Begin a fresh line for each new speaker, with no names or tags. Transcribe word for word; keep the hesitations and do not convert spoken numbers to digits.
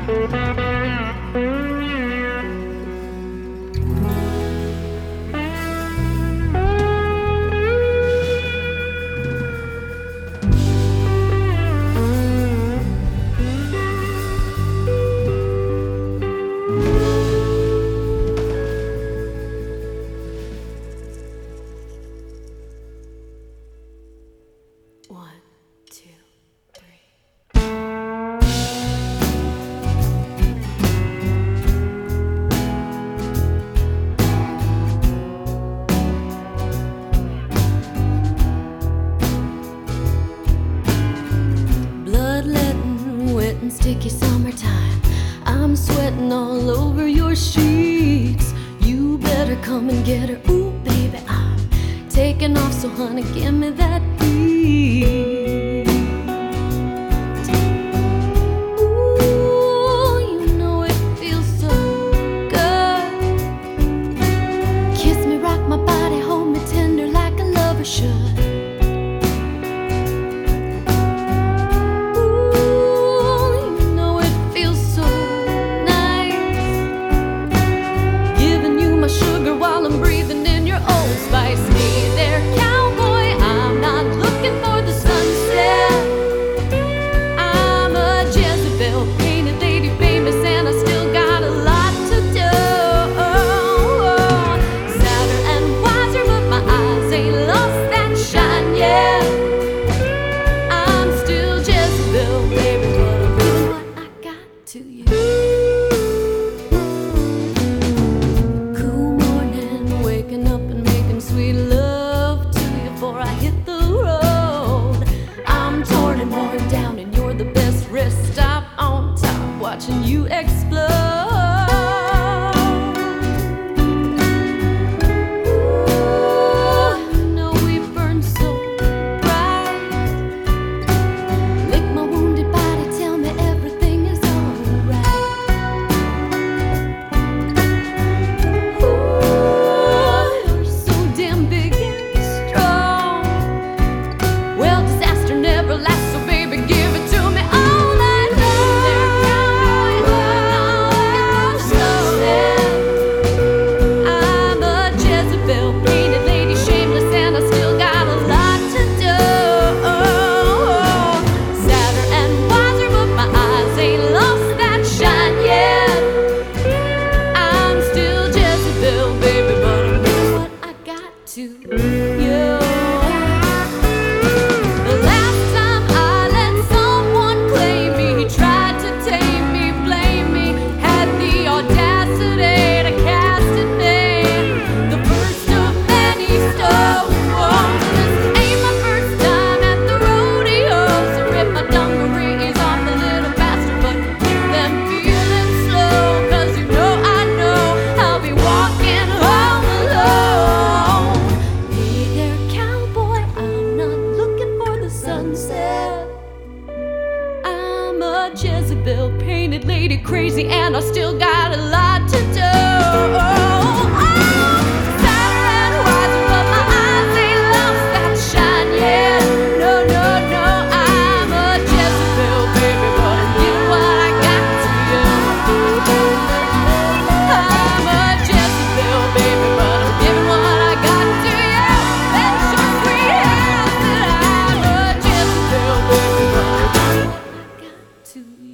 One, two, three. Bloodletting, wet and sticky summertime. I'm sweating all over your sheets. You better come and get her. Ooh, baby, I'm taking off, so honey, give me that heat. Ooh, you know it feels so good. Kiss me, rock my body, hold me tender like a lover should. Sugar while I'm breathing in your old spice. Hey there, cowboy, I'm not looking for the sunset. I'm a Jezebel, painted lady famous, and I still got a lot to do. Sadder and wiser, but my eyes ain't lost that shine yet. I'm still Jezebel, baby, but I'm giving what I got to you. Sweet love to you before I hit the road. I'm torn and worn down, and you're the best rest stop on top, watching you explode. Ooh, I know we burn so bright. Lick my wounded body, tell me everything is alright. To you. The last time I let someone claim me, he tried to tame me, blame me, had the audacity to cast at me the first of many stones. This ain't my first time at the rodeo, so rip my dungarees off a little faster, but keep them feeling slow, cause you know I know I'll be walking home alone. I'm a Jezebel, painted lady crazy, and I still got a lot to do. Oh, sadder and wiser, but my eyes ain't lost that shine yet. No, no, no, I'm a Jezebel, baby, but I'm giving what I got to you. I'm a Jezebel, baby, but I'm giving what I got to you. That's your sweet ass that I'm a Jezebel, baby, but I'm giving what I got to you.